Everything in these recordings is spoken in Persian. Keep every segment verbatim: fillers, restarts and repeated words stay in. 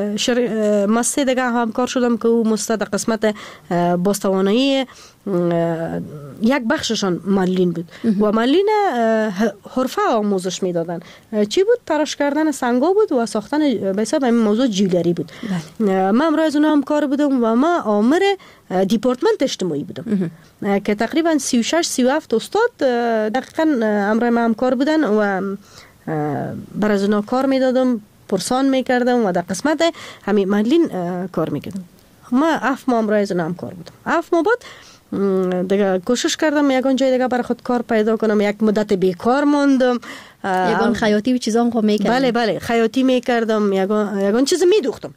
شر... ما سه دیگه همکار شدم که او مستد قسمت باستوانایی یک بخششان مالین بود و مالین حرفه آموزش میدادن. چی بود؟ تراش کردن سنگا بود و ساختن به حساب همین موضوع جیولری بود. من امروز از اونها همکار بودم و ما آمر دیپارتمنت اجتماعی بودم که تقریبا سی و شش سی و هفت استاد دقیقا امروز ما همکار بودن و برای از اونها کار میدادم، پرسان میکردم و در قسمت همین مالین کار میکردم. ما هفت ماه امروز از اونها همکار بودم. هفت ماه بعد دیگه کوشش کردم یگان جای دیگه برای خود کار پیدا کنم. یک مدت بیکار موندم. یگان خیاطی و چیزا هم میکردم. بله بله خیاطی میکردم. یگان یگان چیز میدوختم.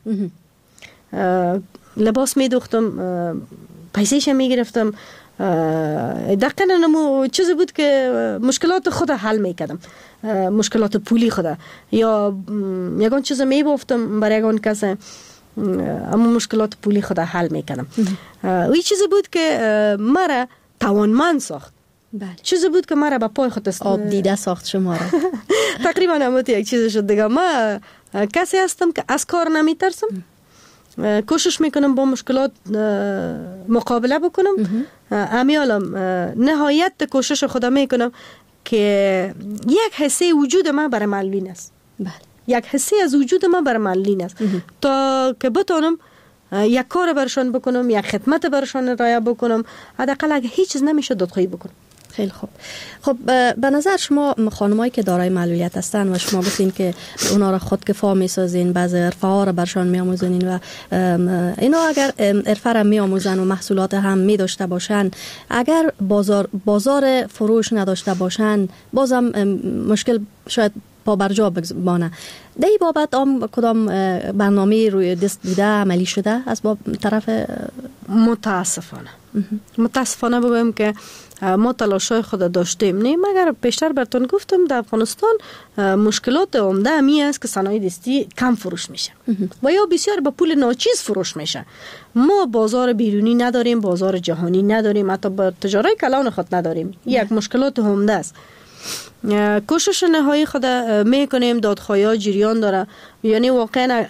لباس میدوختم، پیسه‌ش میگرفتم. دقیقاً نمو چیزی بود که مشکلات خود حل میکردم، مشکلات پولی خود، یا یگان چیز میبافتم برای یگان کسی، اما مشکلات پولی خود حل میکردم. این چیزی بود که مرا توانمند ساخت. بله. چیزی بود که مرا به پای خود است آب دیده ساخت شما را. تقریبا همون یک چیز شد دیگه. ما کسی هستم که از کار نمیترسم، کوشش میکنم با مشکلات مقابله بکنم. امیالم نهایت کوشش خودم میکنم که یک حصه وجود من برای معلولین است. بله. یک حصه از وجود من برای معلولین است تا که بتونم یک کار برشان بکنم، یک خدمت برشان ارائه بکنم. حداقل اگه هیچ چیز نمیشه دادخواهی بکنم. خیلی خوب. خب به نظر شما خانمایی که دارای معلولیت هستن و شما گفتین که اونا را خودکفا میسازین، بعضی حرفه ها را برشان میآموزین و اینا اگر حرفه را میآموزن و محصولات هم می داشته باشن، اگر بازار بازار فروش نداشته باشن بازم مشکل شاید پا برجا بانه. در این بابت هم کدام برنامه روی دست بوده، عملی شده از باب طرف؟ متاسفانه متاسفانه بگویم که ما تلاشای خود داشتیم نه، مگر پیشتر براتون گفتم در افغانستان مشکلات عمده همی است که صنایع دستی کم فروش میشه و یا بسیار به پول ناچیز فروش میشه. ما بازار بیرونی نداریم، بازار جهانی نداریم، حتی با تجارت کلان خود نداریم. یک مشکلات عمده است. کوشش نهایی خود میکنیم، دادخواهی جریان داره. یعنی واقعا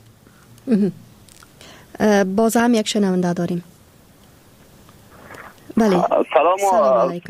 باز هم یک شنونده داریم. بله. سلام علیکم.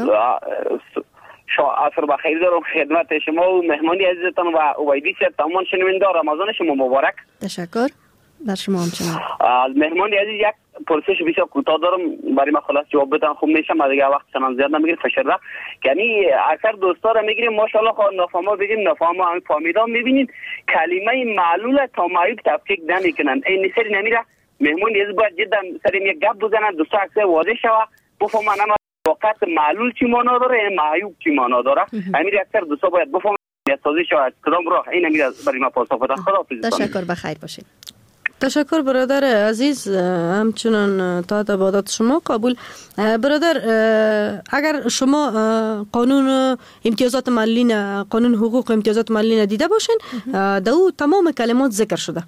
شما عصر بخیر دارم خدمت شما و مهمانی عزیزتان و اویدی سید تمام شنونده رمضان شما مبارک. تشکر. بر شما هم چنان. مهمانی عزیز یک پرسش بسیار کوتاه دارم، برای من خلاص جواب بدن خوب میشه. ما دیگه وقت چنان زیاد نمیگیریم فشرده. یعنی اکثر دوستا رو میگیریم ماشاءالله خود نفهمه بگیم نفهمه هم فهمیدا میبینیم کلمه معلول تا معیوب تفکیک نمیکنن. این سری نمیره. مهمانی عزیز باید جدا سریم یک گپ بزنن، دوستا اکثر واضح شوه بفهمن اما واقعا معلول چی معنا داره، معیوب چی معنا داره. امیر اکثر دوستا باید بفهمن توضیح شود کدام راه. این امیر برای ما پاسخ بده. خداحافظ. تشکر، بخیر باشید. تشکر برادر عزیز، همچنان تا عبادت شما قبول. برادر اگر شما قانون امتیازات معلولین، قانون حقوق امتیازات معلولین دیده باشین، در او تمام کلمات ذکر شده.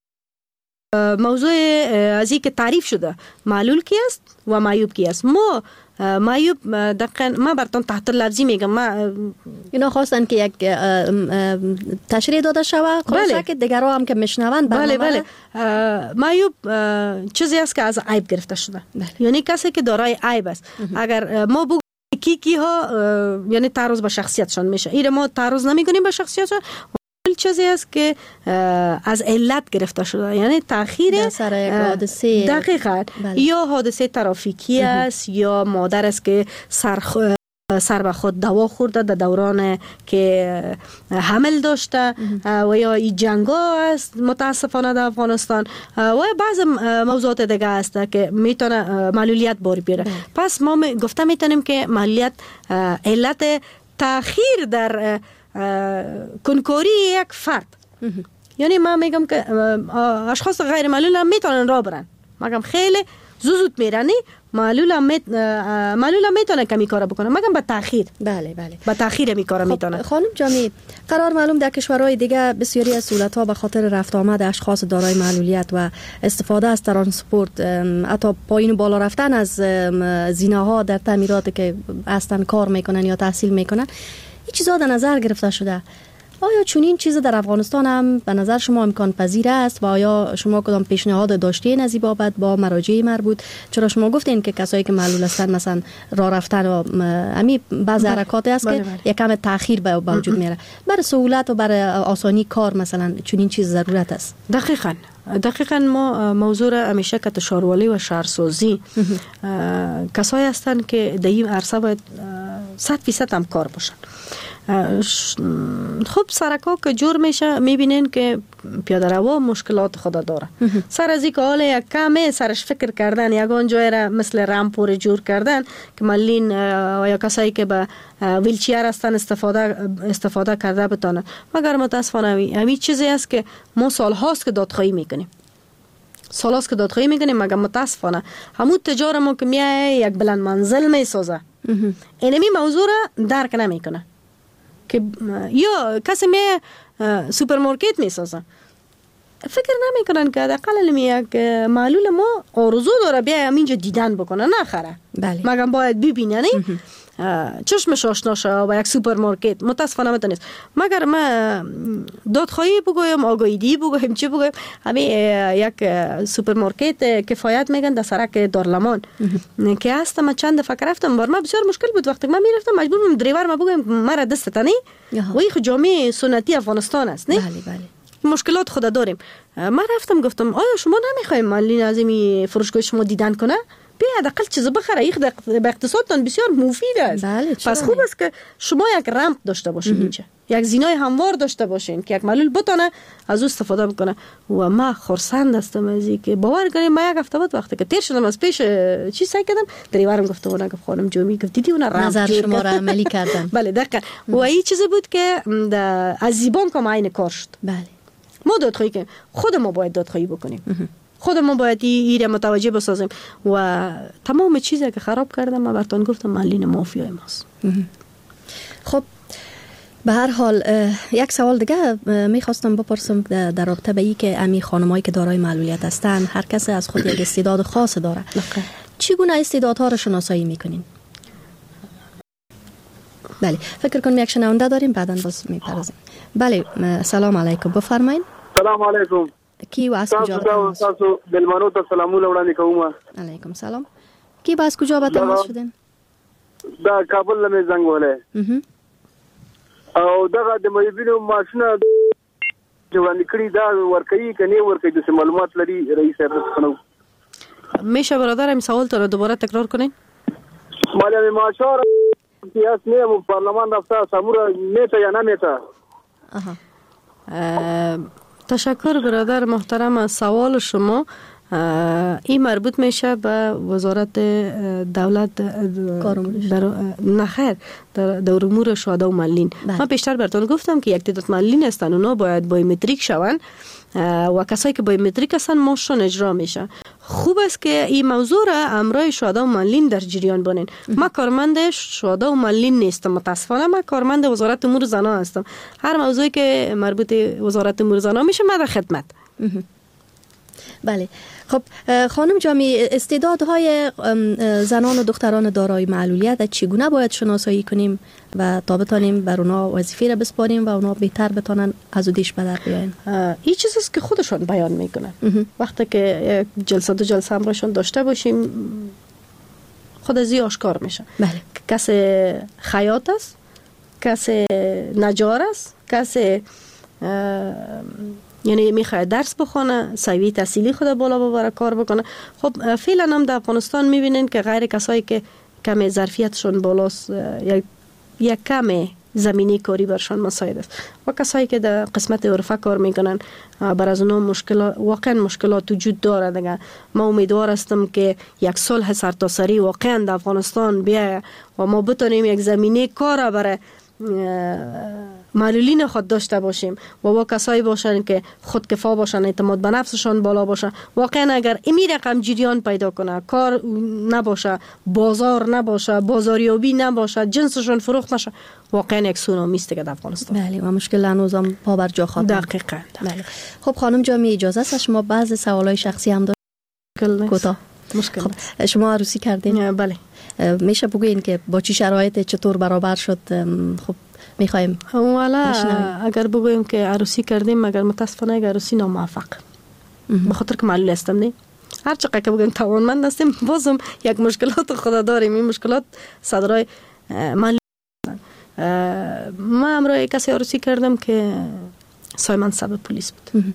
موضوع از این که تعریف شده معلول کی است و معیوب کی است. ما معیوب دقیقاً ما براتون تحت لفظی میگم، ما اینا خواستن که یک تشریح داده شود خلاصه که دیگرها هم که میشنوند. بله بله. معیوب چیزی است که از عیب گرفته شده. بله. یعنی کسی که دارای عیب است. اگر ما بگوییم کی کی ها یعنی تعرض به شخصیتشان میشه، این ما تعرض نمیکنیم به شخصیتشان. چیزی است که از علت گرفته شده، یعنی تأخیر سر یک حادثه دقیقاً بله. یا حادثه ترافیکی است یا مادر است که سر سر به خود دوا خورده در دوران که حمل داشته و یا این جنگا است متاسفانه در افغانستان و بعض موضوعات دیگه است که میتونه معلولیت بار بیاره. پس ما گفته میتونیم که معلولیت علت تأخیر در کنکوری یک فرد. یعنی من میگم که اشخاص غیر معلول هم میتونن راه برن، مگم خیلی زود میرنی معلول هم میت... معلول هم میتونه کمی کار بکنه مگم با تأخیر. بله بله با تأخیر میکاره خب میتونه. خانم جامی، قرار معلوم در کشورهای دیگه بسیاری از سهولت‌ها به خاطر رفت آمد اشخاص دارای معلولیت و استفاده از ترانسپورت، حتی پایین و بالا رفتن از زینه‌ها در تعمیرات که اصلا کار میکنن یا تحصیل میکنن، این چیزا در نظر گرفته شده. آیا چنین چیز در افغانستان هم به نظر شما امکان پذیر است و آیا شما کدام پیشنهاد داشتین از این بابت با مراجع مربوط؟ چرا شما گفتین که کسایی که معلول هستند مثلا راه رفتن و امی بعض حرکات است که یکم تاخیر به وجود میاره. برای سهولت و برای آسانی کار مثلا چنین چیز ضرورت است. دقیقاً دقیقاً ما موضوع را همیشه که شهرواری و شهرسازی کسایی هستند که در این عرصه باید صد فیصد هم کار باشن. خب سرکا که جور میشه میبینین که پیاده رو مشکلات خود داره. سر از این که حالا یک کمه سرش فکر کردن یگان جای را مثل رامپور جور کردن که ملین یا کسایی که به ویلچیر هستن استفاده استفاده کرده بتانن. مگر متاسفانه همین چیزی است که ما سال هاست که دادخواهی میکنیم. سال هاست که دادخواهی میکنیم مگر متاسفانه همون تجار ما که میای یک بلند منزل میسازه. اینمی موضوع را درک نمیکنه. که یا کسی می سوپرمارکت میسازن فکر نمیکنن که حداقل یک معلول ما آرزو داره بیا همینجا دیدن بکنه نخره. بله. مگر باید ببینن چشمش آشنا شه با یک سوپرمارکت متاسفانه متنیست. مگر ما دادخواهی بگویم آگاهی بگویم چی بگویم همین یک سوپرمارکت کفایت میگن در سرک دارلمان که هستم من چند دفعه رفتم بر ما بسیار مشکل بود وقتی من میرفتم مجبور بودم دریور ما بگویم مرا دست تنی و این جامعه سنتی افغانستان است نه. بله بله. مشکلات خود داریم. من رفتم گفتم آیا شما نمیخوایم مالین از این فروشگاه شما دیدن کنه؟ بیا حداقل چیز بخره ایخ به اقتصادتان بسیار مفید است. بله پس خوب است که شما یک رمپ داشته باشین اینجا یک زینای هموار داشته باشین که یک معلول بتونه از او استفاده بکنه. و ما خرسند هستم از اینکه باور کنید ما یک هفته بعد وقتی که تیر شدم از پیش چی سعی کردم دریورم گفته اون گفت خانم جومی گفت دیدی اون رمپ نظر شما را عملی کردن. بله دقیقاً. و این چیزی بود که از زیبان کم عین کار شد. بله ما دادخواهی کنیم خود ما باید دادخواهی بکنیم خود ما باید این متوجه بسازیم و تمام چیزی که خراب کردم ما براتون گفتم مالین مافیای ماست. خب به هر حال یک سوال دیگه میخواستم بپرسم در رابطه به این که امی خانمایی که دارای معلولیت هستن هر کس از خود یک استعداد خاص داره. چگونه استعدادها را شناسایی میکنین؟ بله فکر کنم یک شنونده داریم بعداً باز میپرسیم. بله سلام علیکم بفرمایید. سلام علیکم. کی و از کجا؟ تاسو دلمنو ته سلامونه وړاندې کوم. علیکم سلام. کی با از کجا به تماس شدین؟ دا کابل له زنګ وله. او دغه د مېبینو ماشینه جوړ کړی دا ورکوي کني ورکوي د معلومات لري رئیس صاحب. میشه برادر این سوال تو رو دوباره تکرار کنین؟ مالی ماشور سیاست نیم پارلمان رفته سامورا میتا یا نمیتا. تشکر برادر محترم از سوال شما. این مربوط میشه به وزارت دولت در نخیر در امور شهدا و معلولین. من پیشتر براتون گفتم که یک تعداد معلولین هستن اونا باید بایومتریک شون و کسایی که بایومتریک هستن ماشون اجرا میشه. خوب است که این موضوع را امرای شهدا و معلولین در جریان بانین. ما کارمند شهدا و معلولین نیستم متاسفانه من کارمند وزارت امور زنان هستم. هر موضوعی که مربوط وزارت امور زنان میشه من در خدمت. بله خب خانم جامی استعدادهای زنان و دختران دارای معلولیت چگونه باید شناسایی کنیم و تا بتانیم بر اونا وظیفه را بسپاریم و اونا بهتر بتانن از دیش به در بیاین؟ این چیزی است که خودشون بیان میکنن. وقتی که جلسه دو جلسه همراهشون داشته باشیم خود از این آشکار میشه. بله. کسی خیاط است، کسی نجار است، کسی یعنی میخواد درس بخونه سوی تحصیلی خود بالا ببره کار بکنه. خب فعلا هم در افغانستان میبینین که غیر کسایی که کم ظرفیتشون بالاست یک یک کم زمینی کاری برشان مساعد است و کسایی که در قسمت عرفه کار میکنن بر از اونها مشکلات واقعا مشکلات وجود داره دیگه. ما امیدوار هستم که یک صلح سرتاسری واقعا در افغانستان بیاید و ما بتونیم یک زمینه کار برای معلولین خود داشته باشیم و با کسایی باشن که خودکفا باشن اعتماد به نفسشان بالا باشه. واقعا اگر امی رقم جریان پیدا کنه کار نباشه بازار نباشه بازاریابی نباشه جنسشون فروخت نشه واقعا یک سونامی است که در افغانستان. بله و مشکل هنوزم پا بر جا خواهد. دقیقاً. بله. خب خانم جامی اجازه است شما بعضی سوالای شخصی هم دارید؟ کوتاه. مشکل. خب شما عروسی کردین؟ بله. میشه بگوین که با چی شرایط چطور برابر شد؟ خب میخوایم والا اگر بگویم که عروسی کردیم مگر متاسفانه اگر عروسی ناموفق به خاطر که معلول هستم نه هر چقدر که بگیم توانمند هستیم بازم یک مشکلات خود داریم. این مشکلات صدرای معلول ما امروز کسی عروسی کردم که صاحب منصب پلیس بود،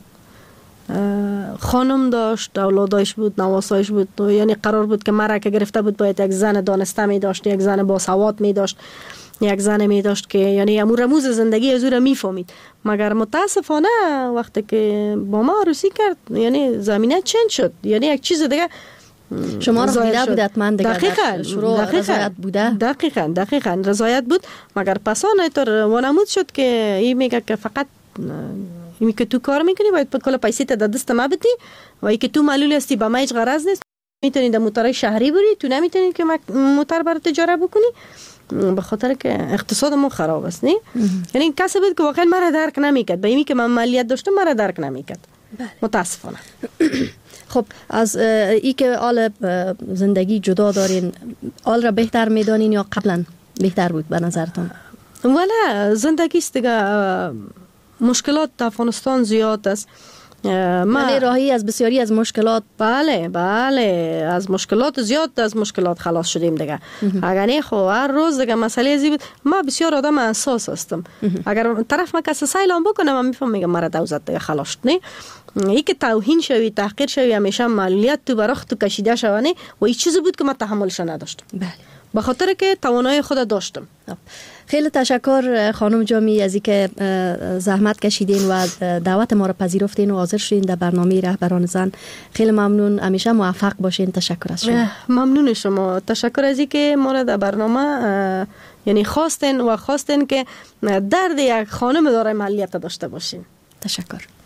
خانم داشت، اولادایش بود، نواسایش بود، یعنی قرار بود که مرا که گرفته بود باید یک زن دانسته می داشت، یک زن با سواد می داشت، یک زن می داشت که یعنی امور رموز زندگی از او را می فهمید. مگر متاسفانه وقتی که با ما عروسی کرد یعنی زمینه چنج شد، یعنی یک چیز دیگه شما را دیده بود حتما دیگه دقیقاً شروع رضایت بوده. دقیقاً دقیقاً رضایت بود، مگر پسانه طور وانمود شد که این میگه که فقط این که تو کار میکنی باید کل پیسه تا دست ما بدی و این که تو معلول هستی با ما هیچ غرض نیست، میتونی در موتور شهری بری، تو نمیتونی که موتور برای تجارت بکنی به خاطر که اقتصاد ما خراب است. نه یعنی این کسی بود که واقعا مرا درک نمیکرد، به اینی که من مالیات داشتم مرا درک نمیکرد متاسفانه. خب از ای که آل زندگی جدا دارین آل را بهتر میدانین یا قبلا بهتر بود به نظرتان؟ ولی زندگی است دیگه، مشکلات در افغانستان زیاد است. ما راهی از بسیاری از مشکلات بله بله از مشکلات زیاد از مشکلات خلاص شدیم دیگه. اگر نه خو هر روز دیگه مسئله ازی بود. ما بسیار آدم حساس هستم، اگر طرف ما کس سیلام بکنه من میفهم میگم مرا دوزت دیگه خلاص شد. نه ای که توهین شوی تحقیر شوی همیشه معلولیت تو برخ تو کشیده شوانه و این چیزی بود که من تحملش نداشتم. بله به خاطر که توانایی خود داشتم. خیلی تشکر خانم جامی از اینکه زحمت کشیدین و دعوت ما را پذیرفتین و حاضر شدین در برنامه رهبران زن. خیلی ممنون، همیشه موفق باشین. تشکر از شما. ممنون شما. تشکر از اینکه ما را در برنامه یعنی خواستین و خواستین که درد یک خانم دارای مالیات داشته باشین. تشکر.